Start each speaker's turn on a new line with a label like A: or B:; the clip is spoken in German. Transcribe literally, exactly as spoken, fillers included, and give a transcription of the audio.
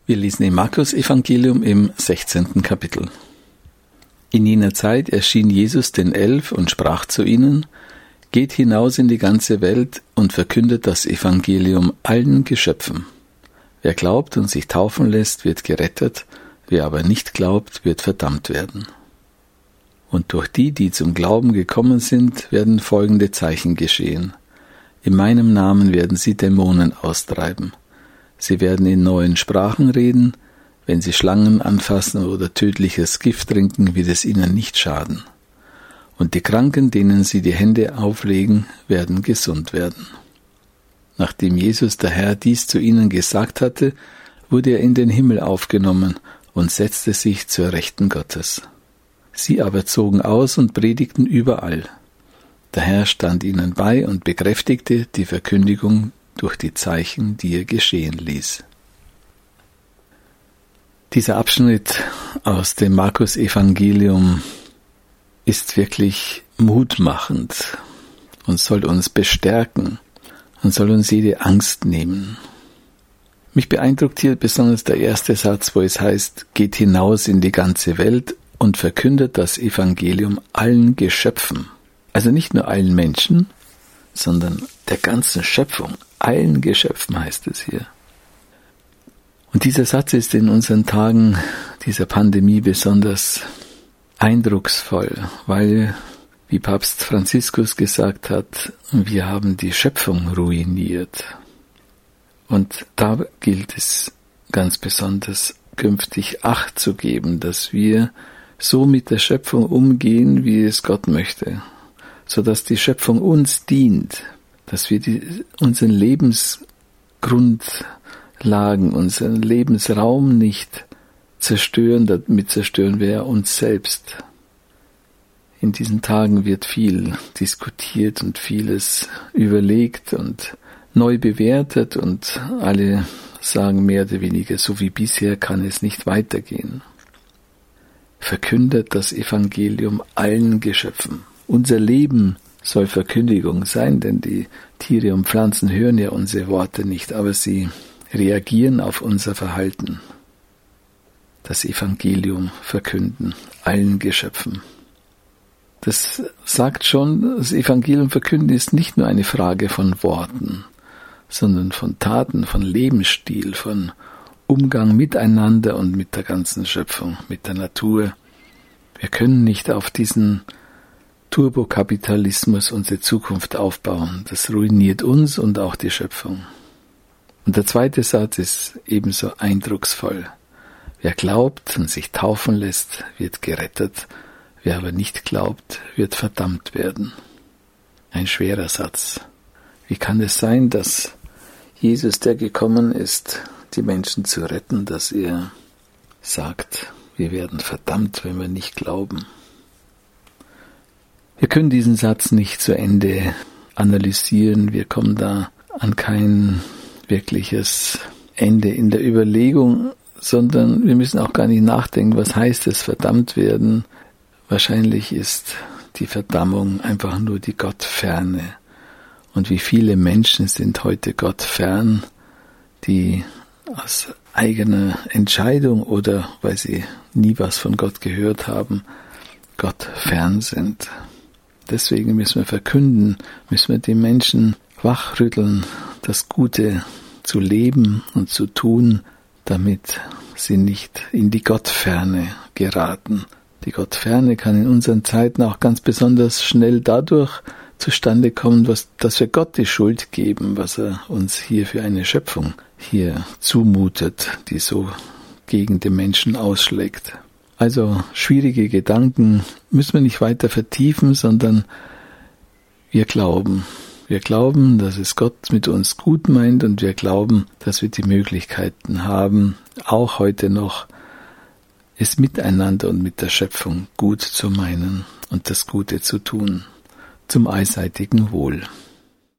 A: Wir lesen im Markus-Evangelium im sechzehnten Kapitel. In jener Zeit erschien Jesus den Elf und sprach zu ihnen: Geht hinaus in die ganze Welt und verkündet das Evangelium allen Geschöpfen. Wer glaubt und sich taufen lässt, wird gerettet, wer aber nicht glaubt, wird verdammt werden. Und durch die, die zum Glauben gekommen sind, werden folgende Zeichen geschehen. In meinem Namen werden sie Dämonen austreiben. Sie werden in neuen Sprachen reden, wenn sie Schlangen anfassen oder tödliches Gift trinken, wird es ihnen nicht schaden. Und die Kranken, denen sie die Hände auflegen, werden gesund werden. Nachdem Jesus der Herr dies zu ihnen gesagt hatte, wurde er in den Himmel aufgenommen und setzte sich zur Rechten Gottes. Sie aber zogen aus und predigten überall. Der Herr stand ihnen bei und bekräftigte die Verkündigung durch die Zeichen, die er geschehen ließ. Dieser Abschnitt aus dem Markus-Evangelium ist wirklich mutmachend und soll uns bestärken und soll uns jede Angst nehmen. Mich beeindruckt hier besonders der erste Satz, wo es heißt: Geht hinaus in die ganze Welt und verkündet das Evangelium allen Geschöpfen. Also nicht nur allen Menschen, sondern der ganzen Schöpfung. Allen Geschöpfen heißt es hier. Und dieser Satz ist in unseren Tagen dieser Pandemie besonders eindrucksvoll, weil, wie Papst Franziskus gesagt hat, wir haben die Schöpfung ruiniert. Und da gilt es ganz besonders, künftig Acht zu geben, dass wir so mit der Schöpfung umgehen, wie es Gott möchte, sodass die Schöpfung uns dient, dass wir die, unseren Lebensgrundlagen, unseren Lebensraum nicht zerstören, damit zerstören wir uns selbst. In diesen Tagen wird viel diskutiert und vieles überlegt und neu bewertet und alle sagen mehr oder weniger, so wie bisher kann es nicht weitergehen. Verkündet das Evangelium allen Geschöpfen. Unser Leben soll Verkündigung sein, denn die Tiere und Pflanzen hören ja unsere Worte nicht, aber sie reagieren auf unser Verhalten. Das Evangelium verkünden, allen Geschöpfen. Das sagt schon, das Evangelium verkünden ist nicht nur eine Frage von Worten, sondern von Taten, von Lebensstil, von Umgang miteinander und mit der ganzen Schöpfung, mit der Natur. Wir können nicht auf diesen Turbokapitalismus unsere Zukunft aufbauen. Das ruiniert uns und auch die Schöpfung. Und der zweite Satz ist ebenso eindrucksvoll. Wer glaubt und sich taufen lässt, wird gerettet. Wer aber nicht glaubt, wird verdammt werden. Ein schwerer Satz. Wie kann es sein, dass Jesus, der gekommen ist, die Menschen zu retten, dass er sagt, wir werden verdammt, wenn wir nicht glauben? Wir können diesen Satz nicht zu Ende analysieren. Wir kommen da an kein wirkliches Ende in der Überlegung, sondern wir müssen auch gar nicht nachdenken, was heißt es, verdammt werden. Wahrscheinlich ist die Verdammung einfach nur die Gottferne. Und wie viele Menschen sind heute Gott fern, die aus eigener Entscheidung oder weil sie nie was von Gott gehört haben, Gott fern sind. Deswegen müssen wir verkünden, müssen wir die Menschen wachrütteln, das Gute zu leben und zu tun, damit sie nicht in die Gottferne geraten. Die Gottferne kann in unseren Zeiten auch ganz besonders schnell dadurch zustande kommen, was, dass wir Gott die Schuld geben, was er uns hier für eine Schöpfung hier zumutet, die so gegen den Menschen ausschlägt. Also schwierige Gedanken müssen wir nicht weiter vertiefen, sondern wir glauben. Wir glauben, dass es Gott mit uns gut meint und wir glauben, dass wir die Möglichkeiten haben, auch heute noch es miteinander und mit der Schöpfung gut zu meinen und das Gute zu tun, zum allseitigen Wohl.